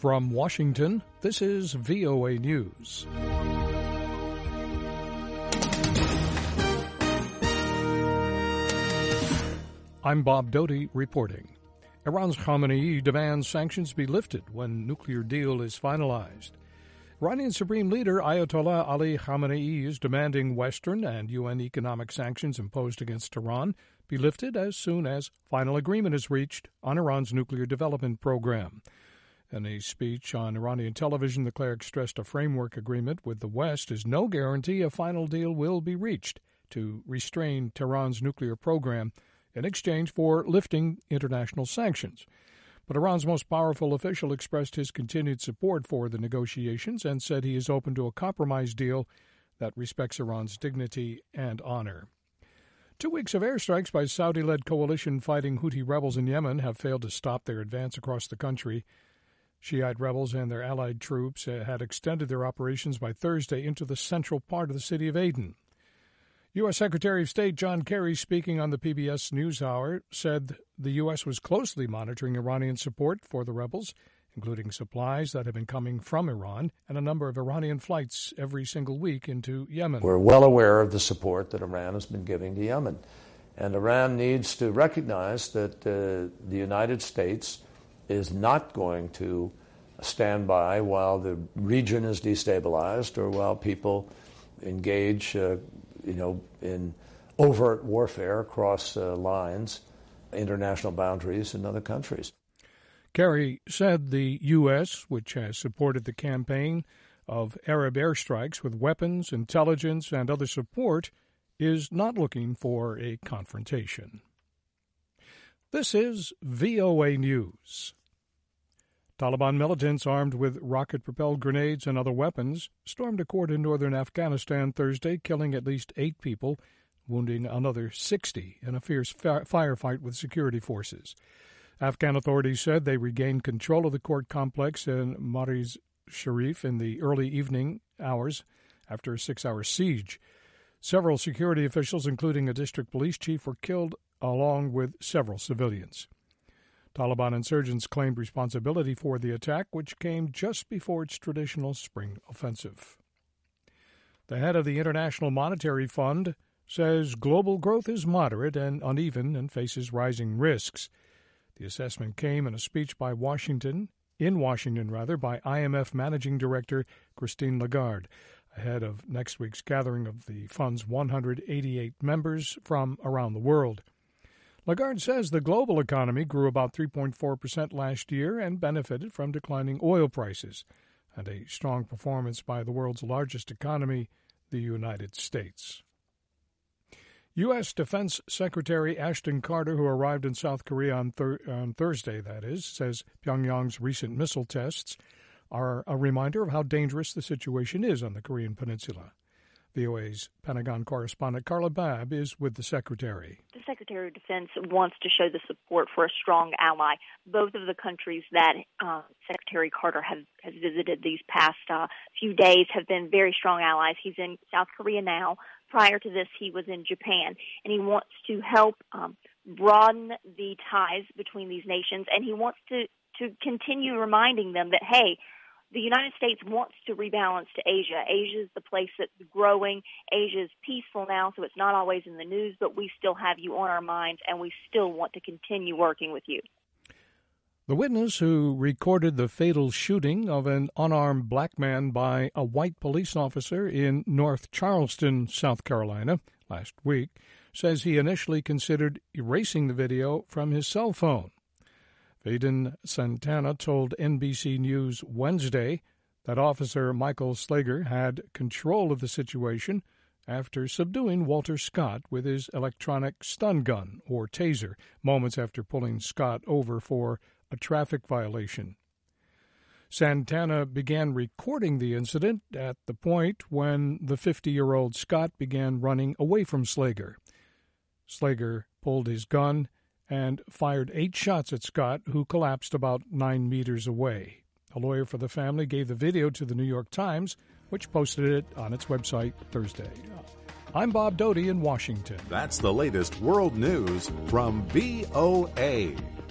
From Washington, this is VOA News. I'm Bob Doty reporting. Iran's Khamenei demands sanctions be lifted when nuclear deal is finalized. Iranian Supreme Leader Ayatollah Ali Khamenei is demanding Western and UN economic sanctions imposed against Iran be lifted as soon as final agreement is reached on Iran's nuclear development program. In a speech on Iranian television, the cleric stressed a framework agreement with the West is no guarantee a final deal will be reached to restrain Tehran's nuclear program in exchange for lifting international sanctions. But Iran's most powerful official expressed his continued support for the negotiations and said he is open to a compromise deal that respects Iran's dignity and honor. 2 weeks of airstrikes by Saudi-led coalition fighting Houthi rebels in Yemen have failed to stop their advance across the country. Shiite rebels and their allied troops had extended their operations by Thursday into the central part of the city of Aden. U.S. Secretary of State John Kerry, speaking on the PBS NewsHour, said the U.S. was closely monitoring Iranian support for the rebels, including supplies that have been coming from Iran and a number of Iranian flights every single week into Yemen. We're well aware of the support that Iran has been giving to Yemen. And Iran needs to recognize that the United States is not going to stand by while the region is destabilized or while people engage in overt warfare across lines, international boundaries, and other countries. Kerry said the U.S., which has supported the campaign of Arab airstrikes with weapons, intelligence, and other support, is not looking for a confrontation. This is VOA News. Taliban militants armed with rocket-propelled grenades and other weapons stormed a court in northern Afghanistan Thursday, killing at least 8 people, wounding another 60 in a fierce firefight with security forces. Afghan authorities said they regained control of the court complex in Mariz Sharif in the early evening hours after a 6-hour siege. Several security officials, including a district police chief, were killed, along with several civilians. Taliban insurgents claimed responsibility for the attack, which came just before its traditional spring offensive. The head of the International Monetary Fund says global growth is moderate and uneven and faces rising risks. The assessment came in a speech by Washington by IMF Managing Director Christine Lagarde, ahead of next week's gathering of the fund's 188 members from around the world. Lagarde says the global economy grew about 3.4% last year and benefited from declining oil prices and a strong performance by the world's largest economy, the United States. U.S. Defense Secretary Ashton Carter, who arrived in South Korea on Thursday, says Pyongyang's recent missile tests are a reminder of how dangerous the situation is on the Korean Peninsula. VOA's Pentagon correspondent Carla Babb is with the Secretary. The Secretary of Defense wants to show the support for a strong ally. Both of the countries that Secretary Carter has visited these past few days have been very strong allies. He's in South Korea now. Prior to this, he was in Japan, and he wants to help broaden the ties between these nations, and he wants to continue reminding them that, hey, the United States wants to rebalance to Asia. Asia is the place that's growing. Asia is peaceful now, so it's not always in the news, but we still have you on our minds, and we still want to continue working with you. The witness who recorded the fatal shooting of an unarmed black man by a white police officer in North Charleston, South Carolina, last week, says he initially considered erasing the video from his cell phone. Vaden Santana told NBC News Wednesday that Officer Michael Slager had control of the situation after subduing Walter Scott with his electronic stun gun, or taser, moments after pulling Scott over for a traffic violation. Santana began recording the incident at the point when the 50-year-old Scott began running away from Slager. Slager pulled his gun and fired 8 shots at Scott, who collapsed about 9 meters away. A lawyer for the family gave the video to the New York Times, which posted it on its website Thursday. I'm Bob Doty in Washington. That's the latest world news from VOA.